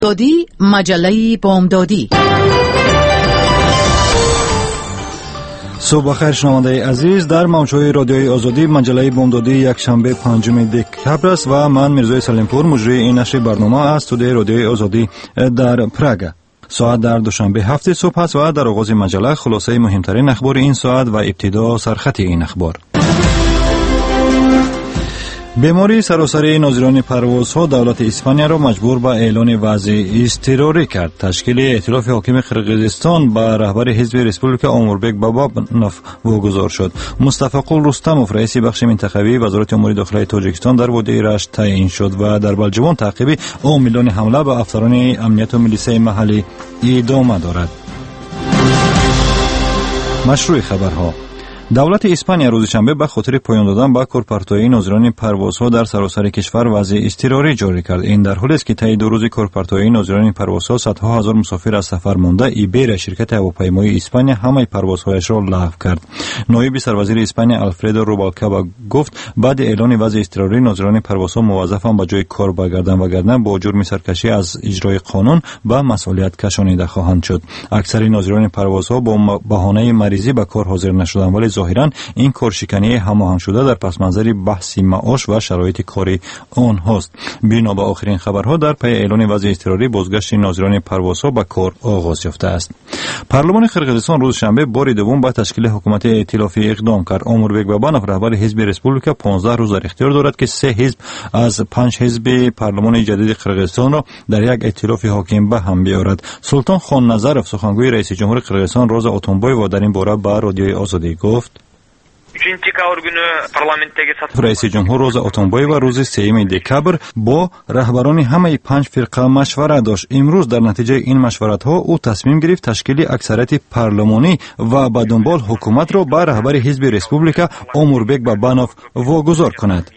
دادی مجله بامدادی. صبح بخیر شنونده عزیز، در موجهای رادیوی آزادی مجله بامدادی یک شنبه 5 دکبر است و من میرزای سلیمپور مجری این نشر برنامه از استودیوی رادیوی آزادی در پراگ. ساعت در دوشنبه 7 صبح است و در آغاز مجله خلاصه مهمترین اخبار این ساعت و ابتدا سرخط این اخبار. بیماری سراسری ناظران پروازها دولت اسپانیا را مجبور به اعلان وضع اضطراری کرد. تشکیل ائتلاف حاکم قرقیزستان به رهبر حزب ریسپوبلیکا آموربک بابانوف واگذار شد. مصطفی قل رستموف رئیس بخش منطقوی وزارت امور داخلی تاجیکستان در وادی رشت تعیین شد و در بلجوان تعقیب عاملان حمله به افسران امنیت و میلیسای محلی ادامه دارد. مشروع خبرها. دولت اسپانیا روز شنبه به خاطر پایان دادن به کارپارتوی ناظران پروازها در سراسر کشور وضع اضطراری جاری کرد. این در حالی است که طی 2 روز کارپارتوی ناظران پروازها صدها هزار مسافر از سفر مانده ایبر شرکت هواپیمایی اسپانیا همه پروازهایش را لغو کرد. نایب سروزیر اسپانیا آلفردو روبالکابا گفت بعد اعلان وضع اضطراری ناظران پروازها موظفند به جای کار برگردند وگرنه با جرم سرکشی از اجرای قانون به مسئولیت کشانیده خواهند شد. اکثر ناظران پروازها با بهانه مریضی به کار حاضر نشدند، ولی ظاهراً این کارشکنی هماهنگ شده در پس منظر بحث معاش و شرایط کاری آنهاست. بنا به آخرین خبرها در پی اعلان وضع اضطراری بازگشت ناظران پروازها به کار آغاز یافته است. پارلمان قرقیزستان روز شنبه بار دوم به تشکیل حکومت ائتلافی اقدام کرد. آموربک بابانوف رهبر حزب ریسپوبلیکا 15 روز در اختیار دارد که 3 حزب از 5 حزب پارلمان جدید قرقیزستان را در یک ائتلاف حاکم به هم بیاورد. سلطان خان نظرف سخنگوی رئیس جمهور قرقیزستان روز اتونبای و در این باره به رادیوی آزادی گفت: رئیس جمهور روز اتونبای و روز 3 دکبر با رهبران همه 5 فرقه مشورت داشت. امروز در نتیجه این مشورت ها او تصمیم گرفت تشکیل اکثریت پارلمانی و به دنبال حکومت را به رهبر حزب ریسپوبلیکا آموربک بابانوف واگذار کند.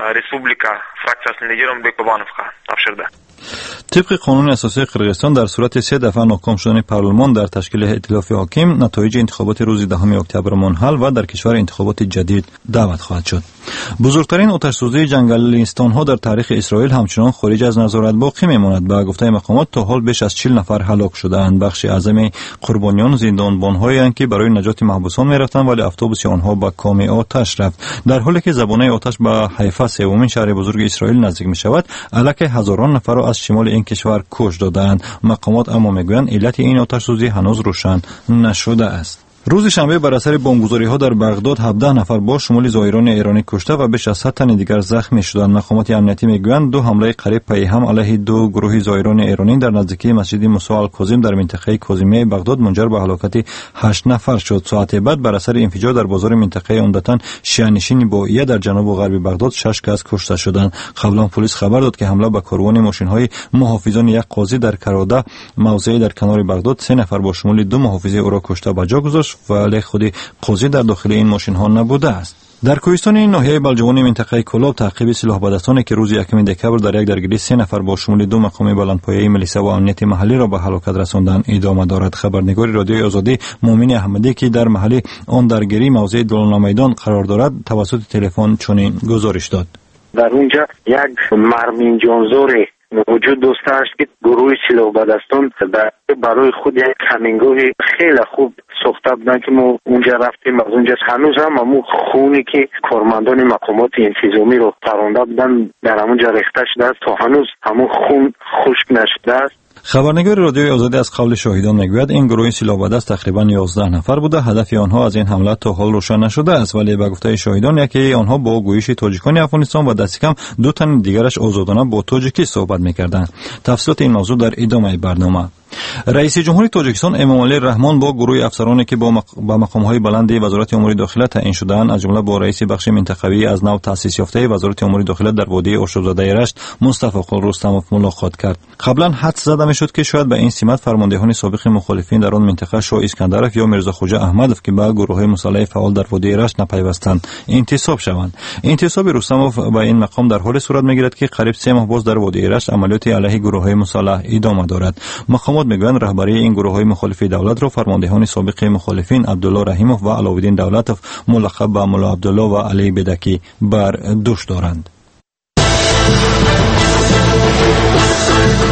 طبق قانون اساسی قرقیزستان در صورت 3 دفعه ناکام شدن پارلمان در تشکیل ائتلاف حاکم، نتایج انتخابات روز 10 اکتبر منحل و در کشور انتخابات جدید دعوت خواهد شد. بزرگترین آتش‌سوزی جنگلستان‌ها در تاریخ اسرائیل همچنان خارج از نظارت باقی می‌ماند. به گفته مقامات تا حال بیش از 40 نفر هلاک شده‌اند. بخش اعظم قربانیان زندانبان‌هایی که برای نجات محبوسان می‌رفتند ولی اتوبوس آنها به کام آتش رفت. در حالی که زبانه آتش به حیفا سومین شهر بزرگ اسرائیل نزدیک می‌شود، علاوه هزاران نفر را از شمال این کشور کش دادند. مقامات اما میگویند علت این آتش‌سوزی هنوز روشن نشده است. روز شنبه بر اثر بمبگذاری‌ها در بغداد 17 نفر با شمول زائران ایرانی کشته و بیش از 100 تن دیگر زخمی شدند. مقامات امنیتی میگویند 2 حمله قریب پی هم علیه 2 گروه زائران ایرانی در نزدیکی مسجد موسی الکاظم در منطقه کاظمیه بغداد منجر به هلاکت 8 نفر شد. ساعت بعد بر اثر انفجار در بازار منطقه عمدتاً شیعه‌نشین بوئیه در جنوب و غرب بغداد 6 کس کشته شدند. قبلا پلیس خبر داد که حمله به کاروان ماشین‌های محافظان یک قاضی در کراده موضعی در کنار بغداد 3 نفر با شمول 2 محافظ او را کشته به جا گذاشت ولی خود قاضی در داخل این ماشین ها نبوده است. در کوهستان ناحیه بلجوان منطقه کلاب تعقیب سلاح بدستانی که روز 1 دکبر در یک درگیری 3 نفر با شمول 2 مقام بلندپایه میلیسا و امنیت محلی را به هلاکت رساندن ادامه دارد. خبرنگار رادیوی آزادی مومن احمدی که در محل آن درگیری موضع دولنا میدان قرار دارد توسط تلفن چنین گزارش داد: در اونجا یک مرمین جانزور وجود داشته است که گروه سلاح بدستان برای خود یک کمینگاه خیلی خوب ساخته بودن که ما اونجا رفتیم. از اونجا هنوز هم همون خونی که کارمندان مقامات انتظامی رو پرانده بودن در همونجا ریخته شده است تا هنوز همون خون خشک نشده است. خبرنگار رادیوی آزادی از قول شاهدان میگوید این گروه سلاح بدست تقریبا 11 نفر بوده. هدف آنها از این حمله تا حال روشن نشده است، ولی به گفته شاهدان یکی آنها با گویش تاجیکان افغانستان و دست کم 2 تن دیگرش آزادانه با تاجیکی صحبت میکردند. تفصیلات این موضوع در ادامه برنامه. رئیس جمهور تاجیکستان امامعلی رحمان با گروه افسرانی که با مقام‌های بلند وزارت امور داخله تعیین شده‌اند از جمله با رئیس بخش منطقوی از نو تأسیس یافته وزارت امور داخله در وادی آشوبزاده رشت مصطفی قل رستموف ملاقات کرد. قبلا حدس زده میشد که شاید به این سمت فرماندهان سابق مخالفین در آن منطقه شاه اسکندرف یا میرزا خوجا احمدوف که به گروه‌های مسلح فعال در وادی رشت نپیوستند انتصاب شوند. انتصاب رستموف به این مقام در حال صورت میگیرد که قریب 3 ماه باز در وادی رشت عملیات علیه گروه‌های مسلح ادامه دارد. مقامات میگویند رهبری این گروه‌های مخالف دولت را فرماندهان سابق مخالفین عبدالله رحیموف و علاءالدین دولتوف ملقب به ملا عبدالله و علی بدکی بر دوش دارند.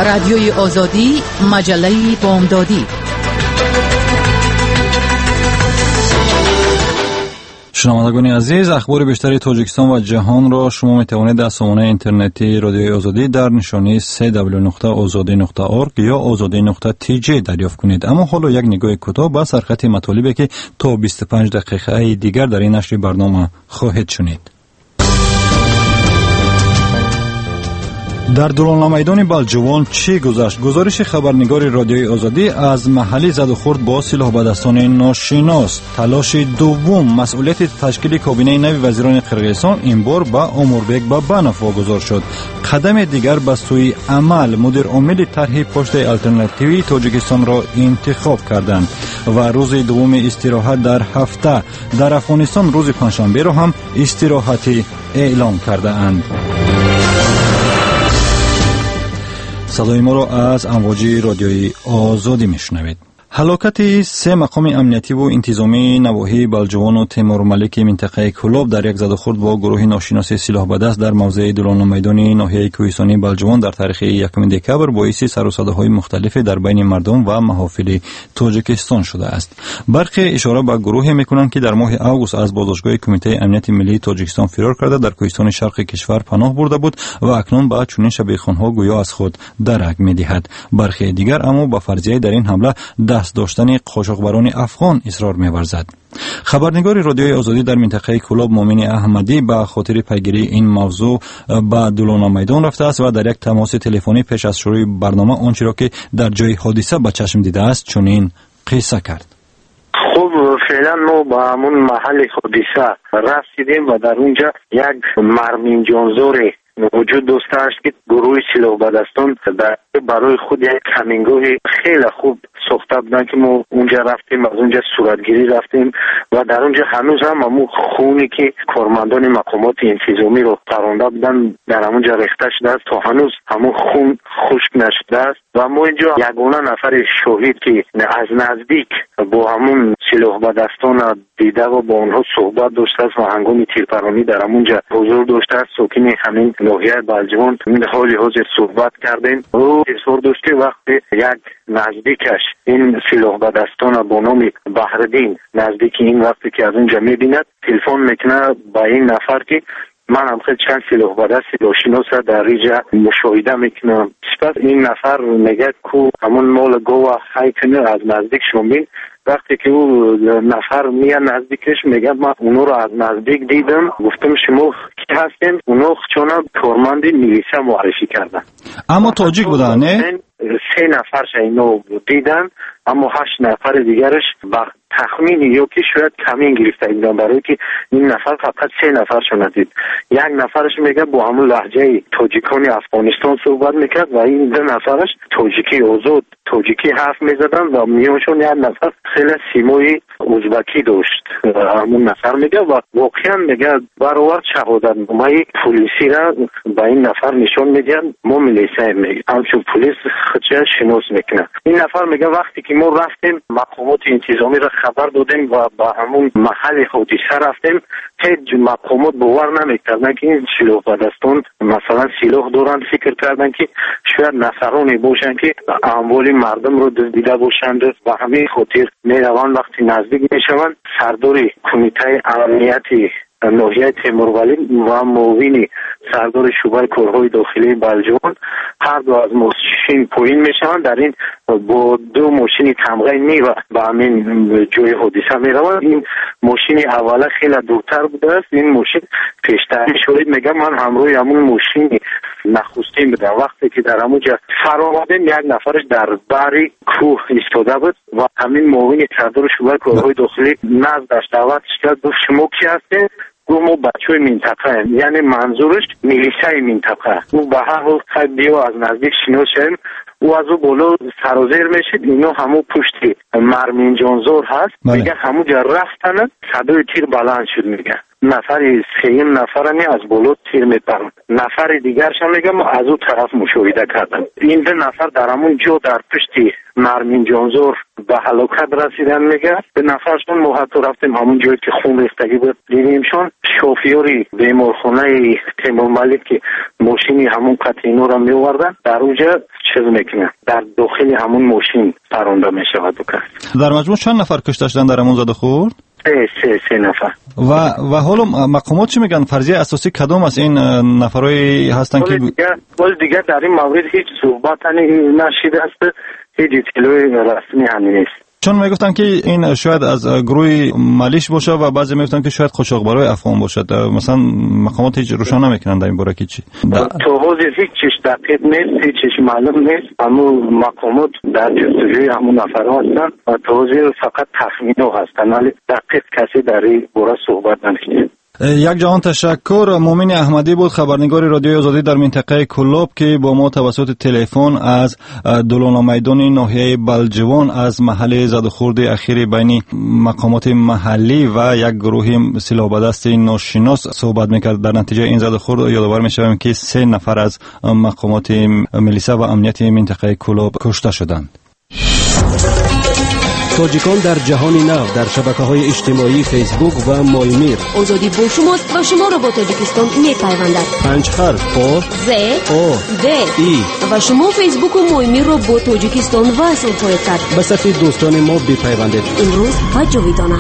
رادیوی آزادی، مجله بامدادی. شنوندگان عزیز، اخبار بیشتری تاجیکستان و جهان را شما می توانید از سامانه اینترنتی رادیوی آزادی در نشانی www.azadi.org یا azadi.tj دریافت کنید. اما حالا یک نگاه کوتاه به سرخط مطالبی که تا 25 دقیقه دیگر در این نشر برنامه خواهید شنید. در دولان میدان بلجوان چی گذشت؟ گزارش خبرنگار رادیوی آزادی از محلی زد و خورد با سلاح به دستان ناشناس. تلاش دوم، مسئولیت تشکیل کابینه نوی وزیران قرقیزستان این بار به اموربک بابنوف واگذار شد. قدم دیگر به سوی عمل، مدیر عامل طرح پشت الترناتیوی تاجیکستان را انتخاب کردند و روز دوم استراحت در هفته. در افغانستان روز پنجشنبه را هم استراحتی اعلام کرده اند. صدای ما را از امواج رادیوی آزادی میشنوید. هلاکت 3 مقام امنیتی و انتظامی نواحی بلجوان و تیمورملک منطقه کلاب در یک زدوخورد با گروه ناشناس سلاح به دست در موضع دولان میدان ناحیه کوهستانی بلجوان در تاریخ 1 دکبر باعث سر و صداهای مختلف در بین مردم و محافل تاجیکستان شده است. برخی اشاره به گروهی میکنند که در ماه آگوست از بازداشتگاه کمیته امنیت ملی تاجیکستان فرار کرده در کوهستان شرق کشور پناه برده بود و اکنون با چنین شبیخوانها گویا از خود درک میدهد. برخی دیگر اما با فرضیه در این حمله داشتن قاچاقبران افغان اصرار می‌ورزد. خبرنگار رادیوی آزادی در منطقه کلاب مومن احمدی به خاطر پیگیری این موضوع به دولان میدان رفته است و در یک تماس تلفنی پیش از شروع برنامه آنچه را که در جای حادثه به چشم دیده است چنین قصه کرد. خب فعلا ما با همون محل حادثه رسیدیم و در اونجا یک مرمین جانزور وجود داشت که گروه سلاح به دستان برای خود یک کمینگاه خیلی خوب ساخته بودن که ما اونجا رفتیم، از اونجا صورتگیری رفتیم و در اونجا هنوز هم همون خونی که کارمندان مقامات انتظامی رو پرونده بودن در همونجا ریخته شده است تا هنوز همون خون خشک نشده است و ما اینجا یگانه نفر شاهد که از نزدیک با همون سلاح به دستان دیده و با اونها صحبت داشته است و هنگام تیرپرانی در همونجا حضور داشته است. ساکن همین ناحیه بلجوان این حالی حاضر صحبت کردیم. او اصرار داشت که وقتی یک نزدیکش این سلاح به دستان با نام بحردین نزدیک این وقتی که از اونجا میبیند تلفن میکنه با این نفر که من هم خیلی چند سلاح به دست داشتینوسا در اینجا مشاهده میکنم. سپس این نفر میگه که همون مال گوه حی کنه از نزدیک شمین. وقتی که او نفر میاد نزدیکش میگه من اونو رو از نزدیک دیدم. گفتم شما کی هستین؟ اونو چون کارمند میلیشه معرفی کردن. اما تاجیک بودن نه؟ 3 نفرش اینو دیدن اما 8 نفر دیگرش با تخمینی یا که شاید کمین گرفته اینا برای که این نفر فقط 3 نفرشو ندید. یک نفرش میگه با همون لهجه تاجیکانی افغانستان صحبت میکرد و این 2 نفرش تاجیکی آزاد تاجیکی حرف میزدن و میانشون یک نفر خیلی سیمای ازبکی داشت. همون نفر میگه و واقعا میگه برابر شهادت نامه پلیسی را با این نفر نشون میدن ما میلیسه میگه همچون پلیس خودش شناس میکنه. این نفر میگه وقتی که ما رفتیم مقامات انتظامی را خبر دادیم و با همون محل حادثه رفتیم هیچ مقامات باور نمیکردن که این سلاح به دستان مثلا سلاح دارن. فکر کردن که شاید نفرانی باشن که اموال مردم رو دزدیده باشند و همین خاطر میروان وقتی نزدیک میشوند سردار کمیته امنیتی ناحیه تیمورملک و معاون سردار شعبه کارهای داخلی بلجوان هر دو از ماشین پایین میشوند. در این با 2 ماشین تمغه و همین جای حادثه میروند. این ماشین اوله خیلی دورتر بوده است. این ماشین پیشتری شاید میگم من همراه همون ماشین نخستین بودم. وقتی که در همونجا فرآمدیم یک نفرش در بری کوه ایستاده بود و همین معاون سردار شعبه کارهای داخلی نزدش دعوتش کرد. گفت شما کی هستین؟ ما بچه منطقه یعنی منظورش میلیشه منطقه. او به هر حال خیلی از نزدیک شناس شدیم. او از او بالا سرازیر میشید اینو همون پشتی مرمین جانزور هست. میگه همونجا رفتن صدای تیر بلند شد. میگه نفر سیم نفرمی از بالا تیر میپرم، نفر دیگرش هم میگم از اون طرف مشاهده کردم. این دو نفر در همون جا در پشت مرمین جانزور به هلاکت رسیدن میگه. به نفرشون ما حتی رفتیم همون جایی که خون ریختگی بود دیدیمشون. شوفیوری بیمارخانه تیمور ملک که ماشینی همون قطعینو را میوردن در اونجا چیز میکنه، در داخل همون ماشین پرونده میشود. در مجموع چند نفر کشته شدن در همون زده خورد؟ سه نفر. و حالا مقامات چی میگن؟ فرضیه اساسی کدام از این نفرایی هستن که دیگه در این مورد هیچ صحبت نشیده است، هیچ اطلاعی رسمی همین نیست. چون میگفتن که این شاید از گروه ملیش باشه و بعضی میگفتن که شاید قاچاقبرای افغان باشد. مثلا مقامات هیچ روشن نمیکنن در این باره که چی. تو حوزه هیچ چیز دقیق نیست، هیچ چیز معلوم نیست. اما مقامات در جستجوی همون نفرها هستن و تو حوزه فقط تخمین‌ها هستن، ولی دقیق کسی در این باره صحبت نمی‌کنه. یک جهان تشکر. مومن احمدی بود، خبرنگار رادیوی آزادی در منطقه کلوب که با ما توسط تلفن از دولان میدان ناحیه بلجوان از محل زدخورد اخیر بین مقامات محلی و یک گروه سلاح به دست ناشناس صحبت میکرد. در نتیجه این زدخورد یادآور میشویم که 3 نفر از مقامات ملیسا و امنیت منطقه کلوب کشته شدند. تاجیکان در جهان نو در شبکه‌های اجتماعی فیسبوک و مایمیر. آزادی با شماست و شما را با تاجیکستان می‌پیوندد. 5 حرف آ ز او د ای و شما فیسبوک و مایمیر را با تاجیکستان وصل خواهید کرد. به صفحه دوستان ما بپیوندید. امروز و جاویدانه.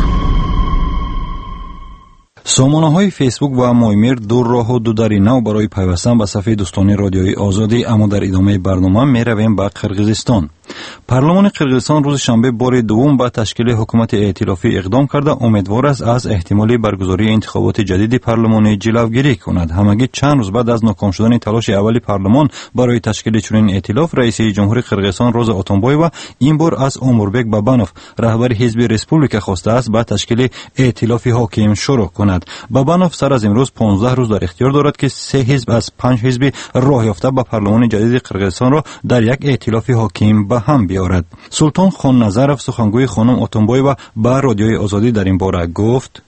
سامانه‌های فیسبوک و مایمیر دو راه و دو دری نو برای پیوستن به صفحه دوستانی رادیوی آزادی. اما در ادامه برنامه میرویم به قرقیزستان. پارلمان قرقیزستان روز شنبه بار دوم به تشکیل حکومت ائتلافی اقدام کرده امیدوار است از احتمالی برگزاری انتخابات جدید پارلمانی جلوگیری کند. همگی چند روز بعد از ناکام شدن تلاش اولی پارلمان برای تشکیل چنین ائتلاف، رئیس جمهور قرقیزستان روزا اتونبایووا این بار از اموربک بابانوف رهبر حزب رسپوبلیکا خواسته است به تشکیل ائتلاف حاکم شروع کند. بابانوف سر از امروز 15 روز در اختیار دارد که 3 حزب از 5 حزب راه یافته به پارلمان جدید قرقیزستان را در یک ائتلاف حاکم به هم بیارد. سلطان خان نظرов سخنگوی خانم اتونبایووا با رادیوی آزادی در این باره گفت: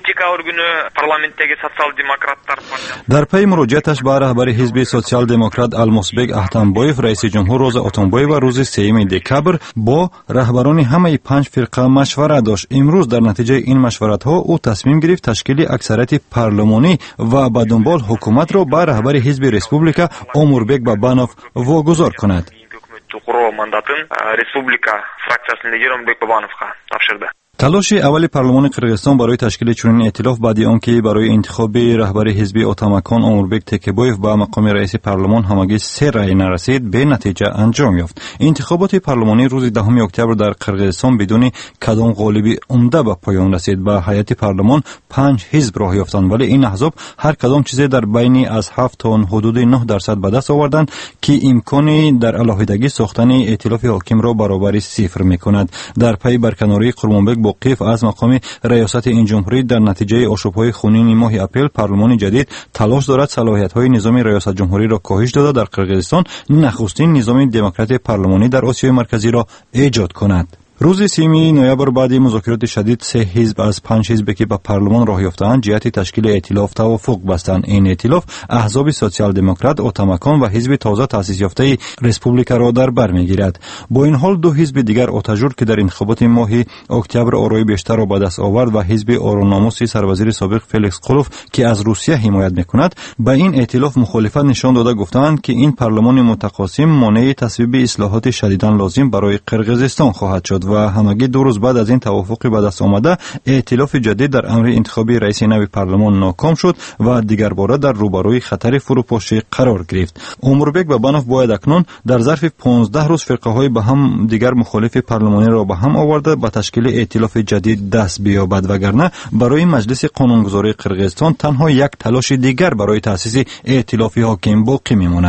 در پی مراجعتش به رهبر حزب سوسیال دموکرات المسبک احتمبایف، رئیس جمهور روز اتونبایووا روز 3 دکبر با رهبران همه 5 فرقه مشورت داشت. امروز در نتیجه این مشورت‌ها او تصمیم گرفت تشکیل اکثریت پارلمانی و به دنبال حکومت را به رهبر حزب رسپوبلیکا اموربک بابانوف واگذار کند. تلاش اولی پارلمان قرقیزستان برای تشکیل چنین ائتلاف بعد آنکه برای انتخاب رهبر حزب اتامکان اموربک تکبایف به مقام رئیس پارلمان همگی 3 رأی نرسید، به نتیجه انجام یافت. انتخابات پارلمانی روز 10 اکتبر در قرقیزستان بدون کدام غالبی عمده به پایان رسید. به هیئت پارلمان 5 حزب راه یافتند، ولی این احزاب هر کدام چیزی در بین از 7 تا حدود 9% به دست آوردند که امکانی در علاهیدگی ساختن ائتلاف حاکم را برابر صفر می‌کند. در پی برکناری قرمانبک موقف از مقام ریاست این جمهوری در نتیجه آشوب‌های خونین ماه اپریل، پارلمان جدید تلاش دارد صلاحیت‌های نظام ریاست جمهوری را کاهش داده در قرقیزستان نخستین نظام دموکرات پارلمانی در آسیای مرکزی را ایجاد کند. روز 3 نوامبر بعد مذاکرات شدید 3 حزب از 5 حزبی که به پارلمان راه یافتند جهت تشکیل ائتلاف توافق بستند. این ائتلاف احزاب سوسیال دموکرات، اتامکان و حزب تازه تأسیس یافته رسپوبلیکا را در بر میگیرد. با این حال 2 حزب دیگر آتاژور که در انتخابات ماه اکتبر آرای بیشتر را به دست آورد و حزب آروناموسی سروزیر سابق فلیکس قلوف که از روسیه حمایت میکند، به این ائتلاف مخالفت نشان داده گفتند که این پارلمان متقاسم مانع تصویب اصلاحات شدیداً لازم برای قرقیزستان خواهد شد و همگی 2 روز بعد از این توافق به دست آمده ائتلاف جدید در امر انتخابی رئیس نو پارلمان ناکام شد و دیگر باره در روبروی خطر فروپاشی قرار گرفت. اموربک بابانوف باید اکنون در ظرف 15 روز فرقه‌های به هم دیگر مخالف پارلمانی را به هم آورده به تشکیل ائتلاف جدید دست بیابد، وگرنه برای مجلس قانونگذاری قرقیزستان تنها یک تلاش دیگر برای تأسیس ائتلاف حاکم باقی میماند.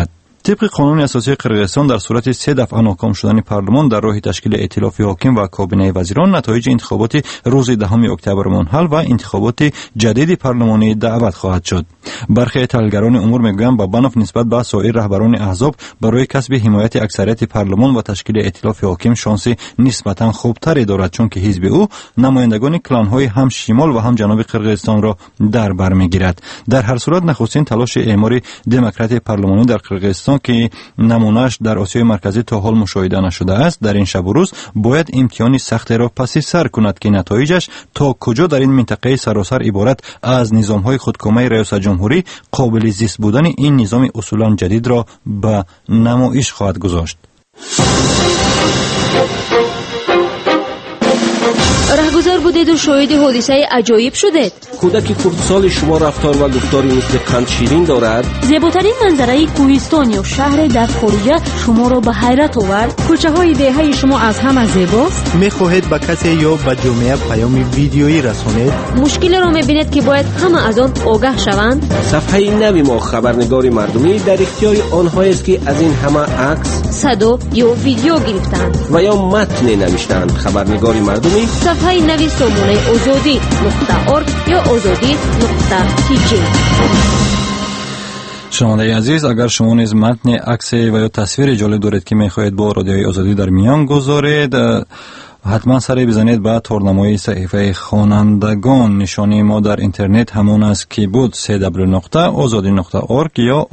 طبق قانون اساسی قرقیزستان در صورت 3 دفعه ناکام شدن پارلمان در راه تشکیل ائتلاف حاکم و کابینه وزیران، نتایج انتخابات روز 10 اکتبر منحل و انتخابات جدید پارلمانی دعوت خواهد شد. برخی تحلیلگران امور میگویند بابانوف نسبت به سایر رهبران احزاب برای کسب حمایت اکثریت پارلمان و تشکیل ائتلاف حاکم شانس نسبتا خوبتری دارد، چون که حزب او نمایندگان کلان‌های هم شمال و هم جنوب قرقیزستان را در بر میگیرد. در هر صورت نخستین تلاش اعمار دموکرات پارلمانی در قرقیزستان که نمونهش در آسیای مرکزی تا حال مشاهده نشده است، در این شب و روز باید امتحانی سخت را پس سر کند که نتایجش تا کجا در این منطقه سراسر عبارت از نظام‌های خودکامه ریاست جمهوری قابل زیست بودن این نظام اصولاً جدید را به نمایش خواهد گذاشت. رهگذر بودید و شاهد حادثه عجایب شدید. کودک کردسال شما رفتار و گفتاری مثل قند شیرین دارد. زیباترین منظره کوهستان یا شهر در خارج شما را به حیرت آورد. کوچه های دهه شما از همه زیباست. میخواهید به کسی یا به جامعه پیام ویدیویی رسانید. مشکل را میبینید که باید همه از آن آگاه شوند. صفحه نوی ما خبرنگار مردمی در اختیار آنهایی است که از این همه عکس، صدا یا ویدیو گرفتند و یا متن نوشتند. خبرنگار مردمی صفحه نوی سامانه azadi.org یا azadi.tj. شنونده عزیز، اگر شما نیز متن، عکس و یا تصویر جالب دارید که میخواهید با رادیوی آزادی در میان گذارید، حتما سری بزنید به تورنمای صحیفه خوانندگان. نشانی ما در اینترنت همون است که بود www.azadi.org یا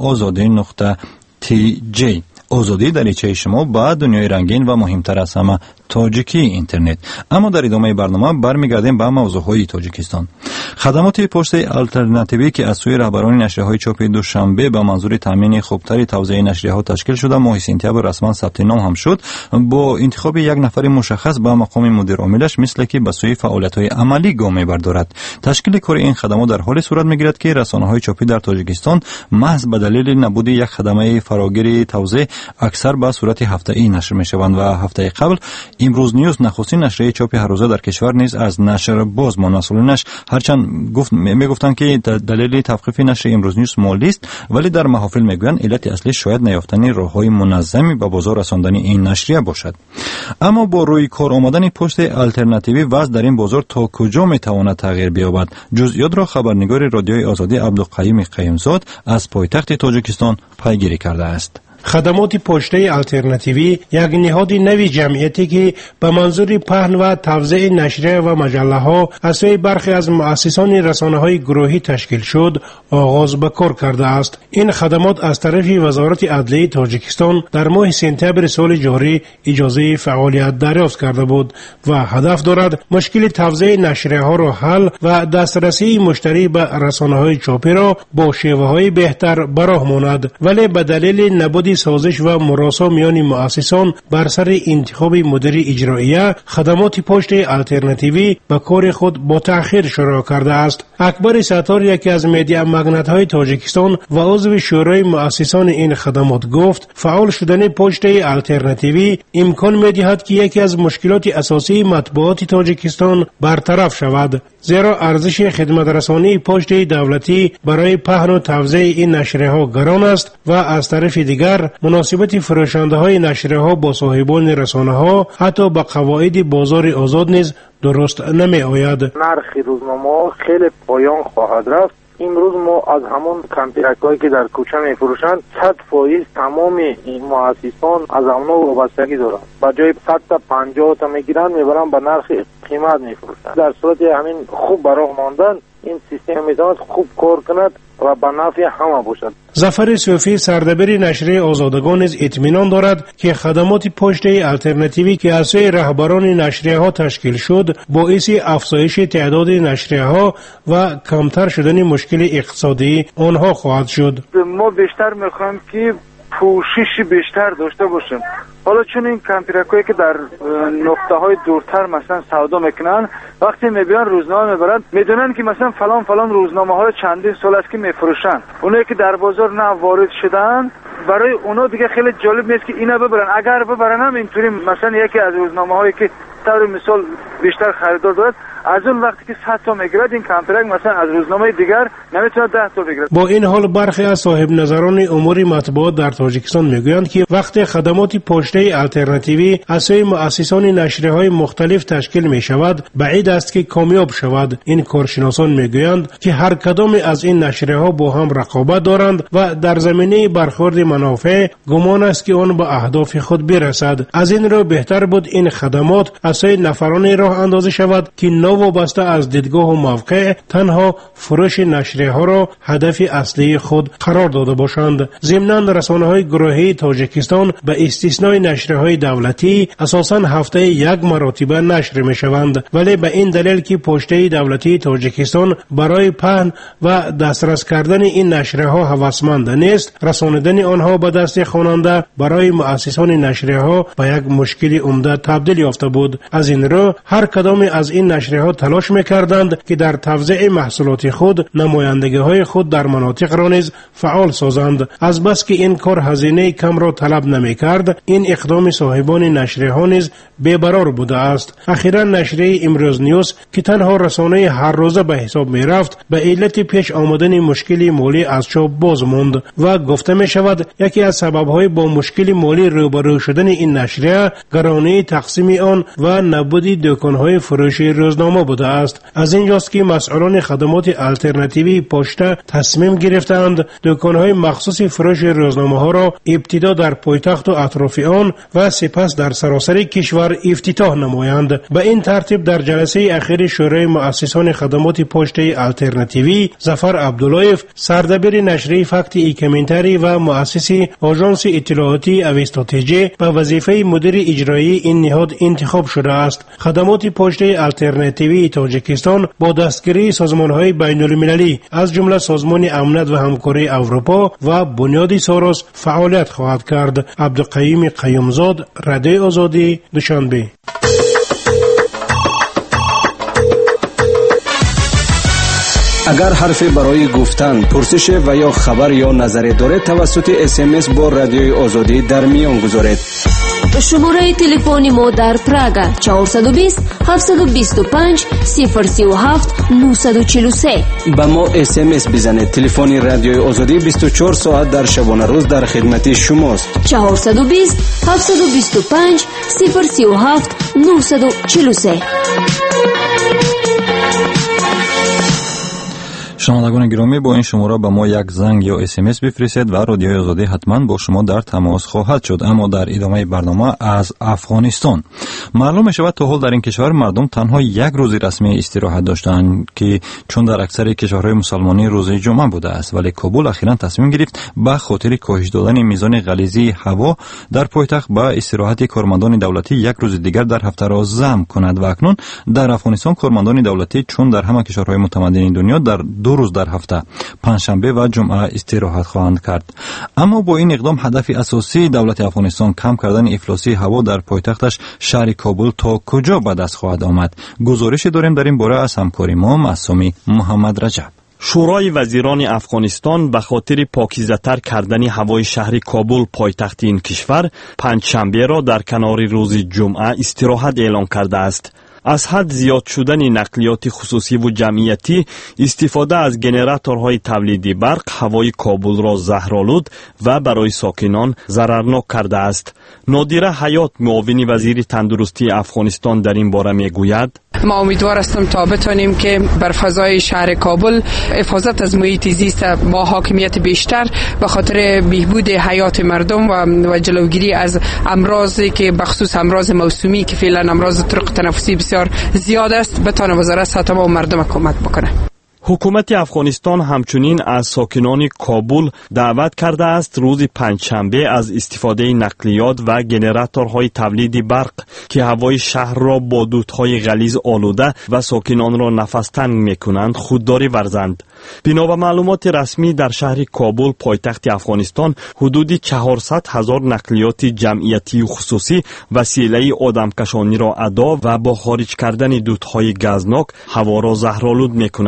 azadi.tj. آزادی دریچه شما به دنیای رنگین و مهمتر از همه تاجیکی اینترنت. اما در ادامه برنامه برمیگردیم به موضوعهای تاجیکستان. خدمات پست آلترناتیوی که از سوی رهبران نشریه‌های چاپی دوشنبه به منظور تامین خوبتری توزیع نشریه‌ها تشکیل شده ماه سپتامبر رسما ثبت نام هم شد. با انتخاب یک نفر مشخص به مقام مدیر عاملش مثل که به سوی فعالیت‌های عملی گام می‌بردارد. تشکیل کار این خدمات در حال صورت می‌گیرد که رسانه‌های چاپی در تاجیکستان محض به دلیل نبود یک خدمه فراگیر توزیع اکثر به صورت هفته‌ای نشر می‌شوند و هفته قبل امروز نیوز نخستین نشریه چاپی هر روزه در کشور نیز از نشر باز ماند. مسئولینش هرچند میگفتند که دلیل توقیف نشر امروز نیوز مالی است، ولی در محافل میگویند علت اصلی شاید نیافتن راه‌های منظمی به بازار رساندن این نشریه باشد. اما با روی کار آمدن پست آلترناتیوی وضع در این بازار تا کجا میتواند تغییر بیابد؟ جزئیات را خبرنگار رادیوی آزادی عبدالقیوم قیومزاد از پایتخت تاجیکستان پیگیری کرده است. خدمات پشته آلترناتیوی یک نهاد نوی جمعیتی که به منظور پهن و توزیع نشریه و مجله ها از سوی برخی از مؤسسان رسانه های گروهی تشکیل شد آغاز به کار کرده است. این خدمات از طرف وزارت عدلیه تاجیکستان در ماه سپتامبر سال جاری اجازه فعالیت دریافت کرده بود و هدف دارد مشکل توزیع نشریه ها را حل و دسترسی مشتری به رسانه های چاپی را با شیوه های بهتر براه ماند، ولی به دلیل نبود سازش و مراسا میان مؤسسان بر سر انتخاب مدیر اجراییه خدمات پشت آلترناتیوی به کار خود با تأخیر شروع کرده است. اکبر ستار، یکی از مدیا مگنت های تاجیکستان و عضو شورای مؤسسان این خدمات، گفت فعال شدن پشت آلترناتیوی امکان می‌دهد که یکی از مشکلات اساسی مطبوعات تاجیکستان برطرف شود، زیرا ارزش خدمت رسانی پشت دولتی برای پهن و توزیع این نشریه ها گران است و از طرف دیگر مناسبت فروشنده های نشریه ها با صاحبان رسانه ها حتی با قواعد بازار آزاد نیز درست نمی آید. نرخ روزنامه خیلی پایان خواهد رفت. امروز ما از همون کمپیرک‌هایی که در کوچه می‌فروشند 100% تمام این مؤسسان از اونا وابستگی دارند. با جای 100 تا 50 تا میگیرن میبرن به نرخ قیمت می‌فروشند. در صورت همین خوب براه ماندن این سیستم میتواند خوب کار کند و به نفع همه باشد. ظفر صوفی، سردبیر نشریه آزادگان، نیز اطمینان دارد که خدمات پشت آلترناتیوی که از سوی رهبران نشریه ها تشکیل شد باعث افزایش تعداد نشریه ها و کمتر شدن مشکل اقتصادی آنها خواهد شد. ما بیشتر میخوایم که پوشش بیشتر داشته باشیم. حالا چون این کمپیرکایی که در نقطه های دورتر مثلا سودا میکنن، وقتی میبینن روزنامه میبرن میدونن که مثلا فلان روزنامه های چندین سال است که میفروشن، اونایی که در بازار نه وارد شدن برای اونا دیگه خیلی جالب نیست که اینا ببرن. اگر ببرن هم اینطوری مثلا یکی از روزنامه هایی که طور مثال بیشتر خریدار دارد، از اون وقتی که 100 تا میگیرد این کمترک مثلا از روزنامه دیگر نمیتونه 10 تا بگیرد. با این حال برخی از صاحب نظران امور مطبوعات در تاجیکستان میگویند که وقتی خدمات پشته آلترناتیوی از سوی مؤسسان نشریه‌های مختلف تشکیل می شود، بعید است که کامیاب شود. این کارشناسان میگویند که هر کدام از این نشریه‌ها با هم رقابت دارند و در زمینه برخورد منافع گمان است که آن به اهداف خود برسد. از این رو بهتر بود این خدمات از سوی نفرانی راه اندازی شود که وابسته از دیدگاه و موقع تنها فروش نشریه‌ها را هدف اصلی خود قرار داده باشند. ضمناً رسانه‌های گروهی تاجیکستان به استثنای نشریه‌های دولتی اساساً هفته یک مرتبه نشر می‌شوند، ولی به این دلیل که پشته دولتی تاجیکستان برای پهن و دسترس کردن این نشریه‌ها هوسمند نیست، رساندن آنها به دست خواننده برای مؤسسان نشریه‌ها به یک مشکل عمده تبدیل یافته بود. از این رو هر کدام از این نشریه‌ها تلاش می‌کردند که در توزیع محصولات خود نمایندگی‌های خود در مناطق را نیز فعال سازند. از بس که این کار هزینه کم را طلب نمی‌کرد، این اقدام صاحبان نشریه‌ها نیز بی‌برار بوده است. اخیراً نشریه امروز نیوز که تنها رسانه هر روزه به حساب می‌رفت، به علت پیش آمدن مشکلی مالی از چوب باز ماند و گفته می‌شود یکی از سبب‌های با مشکل مالی روبرو شدن این نشریه گرانی تقسیم آن و نبود دکان‌های فروشی روزنامه بوده است. از اینجاست که مسئولان خدمات آلترناتیوی پشته تصمیم گرفتند دکان‌های مخصوص فروش روزنامه‌ها را ابتدا در پایتخت و اطراف آن و سپس در سراسر کشور افتتاح نمایند. به این ترتیب در جلسه اخیر شورای مؤسسان خدمات پشته آلترناتیوی، ظفر عبداللهیف، سردبیر نشریه فکت ایکمنتری و مؤسس آژانس اطلاعاتی اوستاتیجی به وظیفه مدیر اجرایی این نهاد انتخاب شده است. خدمات پشته آلترناتیوی تاجیکستان با دستگیری سازمان‌های بین‌المللی از جمله سازمان امنیت و همکاری اروپا و بنیاد سوروس فعالیت خواهد کرد. عبدالقیوم قیومزاد، رادیوی آزادی، دوشنبه. اگر حرفی برای گفتن، پرسش و یا خبر یا نظری دارید توسط SMS با رادیوی آزادی در میان گذارید. شماره تلفن ما در پراگ 420 725 037 943. با ما SMS بزنید. تلفن رادیوی آزادی 24 ساعت در شبانه روز در خدمت شماست. 420 725 037 943. شنوندگان گرامی، با این شماره به ما یک زنگ یا SMS بفرستید و رادیوی آزادی حتما با شما در تماس خواهد شد. اما در ادامه برنامه از افغانستان معلوم شود تا حال در این کشور مردم تنها یک روز رسمی استراحت داشتند که چون در اکثر کشورهای مسلمانی روز جمعه بوده است، ولی کابل اخیراً تصمیم گرفت به خاطر کاهش دادن میزان غلیظی هوا در پایتخت به استراحت کارمندان دولتی یک روز دیگر در هفته را ضم کند و اکنون در افغانستان کارمندان دولتی چون در همه کشورهای متمدن دنیا در 2 روز در هفته پنجشنبه و جمعه استراحت خواهند کرد. اما با این اقدام هدف اساسی دولت افغانستان کم کردن افلاسی هوا در پایتختش شهر کابل تا کجا به دست خواهد آمد؟ گزارش داریم در این باره از همکاری ما معصومی محمد رجب. شورای وزیران افغانستان به خاطر پاکیزه‌تر کردن هوای شهر کابل پایتخت این کشور پنجشنبه را در کنار روز جمعه استراحت اعلام کرده است. از حد زیاد شدن نقلیات خصوصی و جمعیتی، استفاده از گنراتورهای تولید برق هوای کابل را زهرآلود و برای ساکنان ضررناک کرده است. نادره حیات، معاون وزیر تندرستی افغانستان، در این باره میگوید: ما امیدوار هستیم تا بتونیم که بر فضای شهر کابل حفاظت از محیط زیست با حاکمیت بیشتر به خاطر بهبود حیات مردم و جلوگیری از امراضی که بخصوص امراض موسومی که فعلا امراض طرق تنفسی بسیار زیاد است بتونه وزارت صحت و مردم کمک بکنه. حکومت افغانستان همچنین از ساکنان کابل دعوت کرده است روز پنجشنبه از استفاده نقلیات و گنراتورهای تولید برق که هوای شهر را با دودهای غلیظ آلوده و ساکنان را نفس تنگ می‌کنند خودداری ورزند. بنا به معلومات رسمی در شهر کابل پایتخت افغانستان حدود 400,000 نقلیات جمعیتی و خصوصی وسیله آدمکشانی را ادا و با خارج کردن دودهای گازناک هوا را زهرآلود می‌کنند.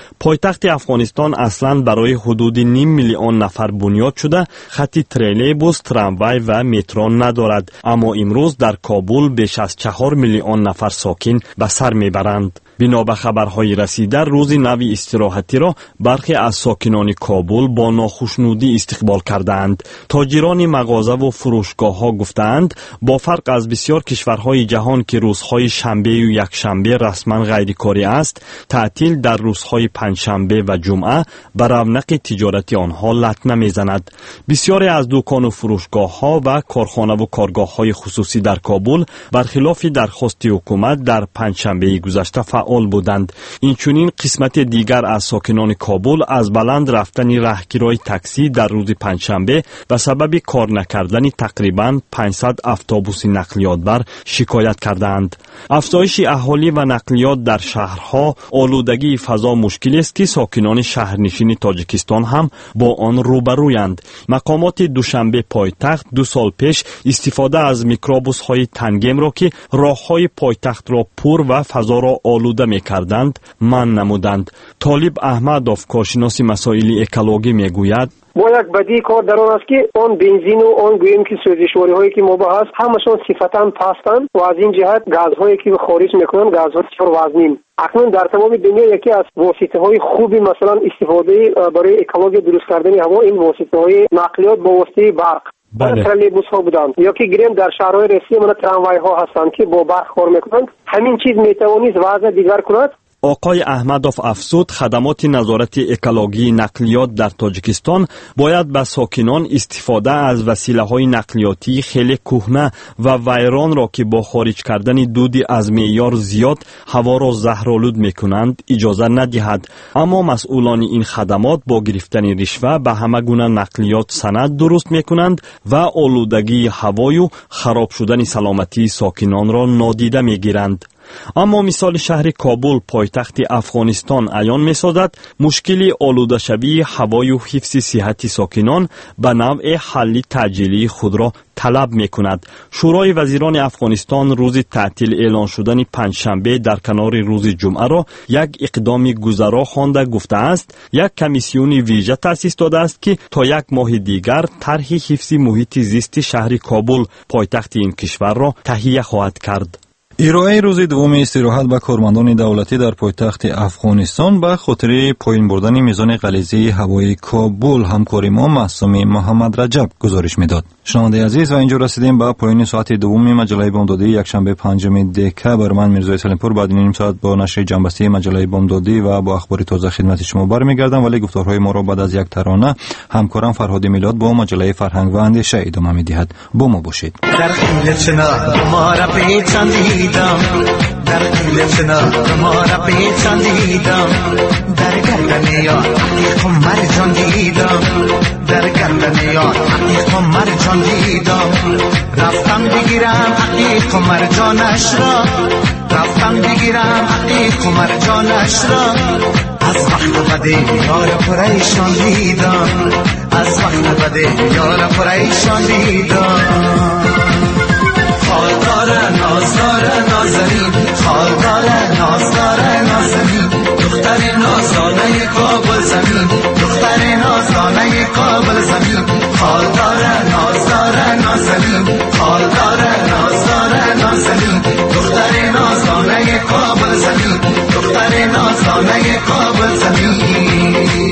پایتخت افغانستان اصلاً برای حدود 5 میلیون نفر بنیاد شده، خط تریلیبوس، تراموای و مترو ندارد، اما امروز در کابل بیش از 4 میلیون نفر ساکن به سر میبرند. بنا به خبرهای رسیده، روز نوی استراحتی را برخی از ساکنان کابل با ناخشنودی استقبال کردند. تاجران مغازه و فروشگاه‌ها گفتند با فرق از بسیار کشورهای جهان که روزهای شنبه و یکشنبه رسما غیرکاری است، تعطیل در روزهای پنجشنبه و جمعه بر رونق تجارتی آنها لطمه میزند. بسیاری از دکان و فروشگاه‌ها و کارخانه و کارگاه‌های خصوصی در کابل برخلاف درخواست حکومت در پنجشنبه گذشته فعال بودند. اینچنین قسمت دیگر از ساکنان کابل از بلند رفتن راهگیرای تاکسی در روز پنجشنبه به سبب کار نکردن تقریباً 500 اتوبوس نقلیات بر شکایت کردند. افزایش اهالی و نقلیات در شهرها، آلودگی فضا مشکلی است که ساکنان شهرنشین تاجیکستان هم با آن روبرویند. مقامات دوشنبه پایتخت 2 سال پیش استفاده از میکروبوس‌های تنگم را که راه‌های پایتخت را پر و فضا را آلوده می‌کردند منع نمودند. طالب احمدوف، کارشناس مسائل اکولوژی، میگوید با یک بدی کار در آن است که آن بنزین و آن گویم که سوزشواری هایی که ما هست همشون صفتاً پستند و از این جهت گازهایی که خارج میکنن گازهای پروازنین. اکنون در تمام دنیا یکی از واسطه های خوبی مثلا استفاده برای اکولوژی درست کردن هوا این واسطه های نقلیات با واسطه برق. ترلیبوس ها بودند یا که گریم در شهرهای رئیسی من تراموای ها هستند که با برق کار میکنند. همین چیز میتوانید وضع دیگر کند. آقای احمدوف افزود خدمات نظارت اکولوژی نقلیات در تاجیکستان باید به ساکنان استفاده از وسیله‌های نقلیاتی خیلی کهنه و ویران را که با خارج کردن دودی از معیار زیاد هوا را زهرآلود می‌کنند اجازه ندهد. اما مسئولان این خدمات با گرفتن رشوه به همه گونه نقلیات سند درست می‌کنند و آلودگی هوا و خراب شدن سلامتی ساکنان را نادیده می‌گیرند. اما مثال شهر کابل پایتخت افغانستان عیان می‌سازد مشکلی آلوده شوی هوای و حفظ صحت ساکنان به نوع حل تعجیلی خود را طلب می‌کند. شورای وزیران افغانستان روز تعطیل اعلان شدن پنجشنبه در کنار روز جمعه را یک اقدام گذرا خوانده گفته است یک کمیسیون ویژه تأسیس داده است که تا یک ماه دیگر طرح حفظ محیط زیست شهر کابل پایتخت این کشور را تهیه خواهد کرد. ارائه روز دوم استراحت به کارمندان دولتی در پایتخت افغانستان به خاطر پایین بردن میزان غلیظی هوای کابل همکار ما معصوم محمد رجب گزارش میداد. شنونده عزیز، و اینجا رسیدیم به پایان ساعت دوم مجله بامدادی یکشنبه 5 دکبر. من میرزا سلیمپور بعد نیم ساعت با نشر جنبسته مجله بامدادی و با اخبار تازه خدمت شما برمیگردم، ولی گفتارهای ما را بعد از یک ترانه همکارم فرهاد میلاد با مجله فرهنگ و اندیشه ادامه میدهد. با ما باشید. در قیل چنا ما را پیچاندیدم، در قیل چنا ما را پیچاندیدم، در گردن یار قمر جان دیدم، در گردن یار قمر جان دیدم، رفتم بگیرم قمر جانش را، رفتم بگیرم قمر جانش را، از وقت بده یار پریشان دیدم، از وقت بده یار پریشان دیدم. خالدار نازدار نازنین، خالدار نازدار نازنین، دختر نازانه کابل زمین، دختر نازانه کابل زمین، خالدار نازدار نازنین، خالدار نازدار نازنین، دختر نازانه کابل زمین، دختر نازانه کابل زمین.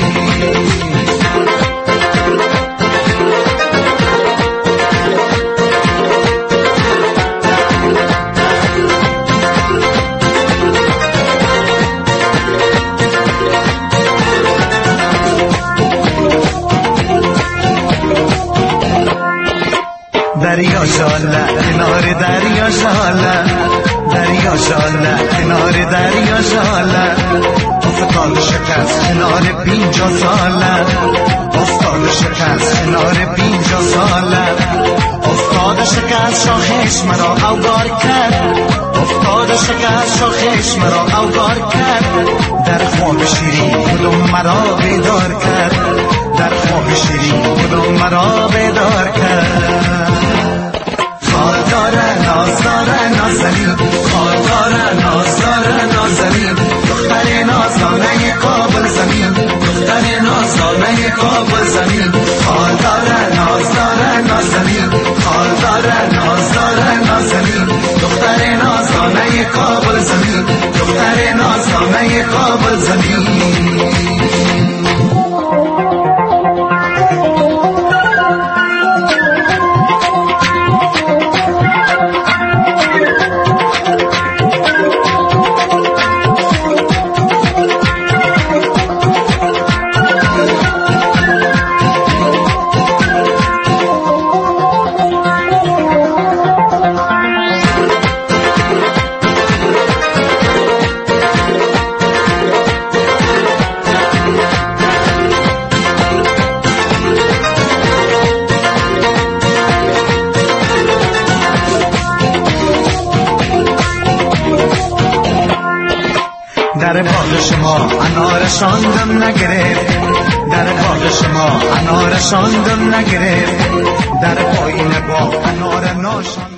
دریا شاله کنار دریا شاله، دریا شاله کنار دریا شاله، افتاد شکست کنار 50 ساله، افتاد شکست کنار 50 ساله، افتاد شکست شاخش مرا اوگار کرد، افتاد شکست شاخش مرا اوگار کرد، در خواب شیرین کدوم مرا بیدار کرد، در خواب شیرین کدوم مرا بیدار کرد. خالدار نازدار نازنین، خالدار نازدار نازنین، دختر نازانه کابل در باغ شما انار شاندم نگرفت در باغ شما انار شاندم نگرفت در پایین باغ انار ناشاندم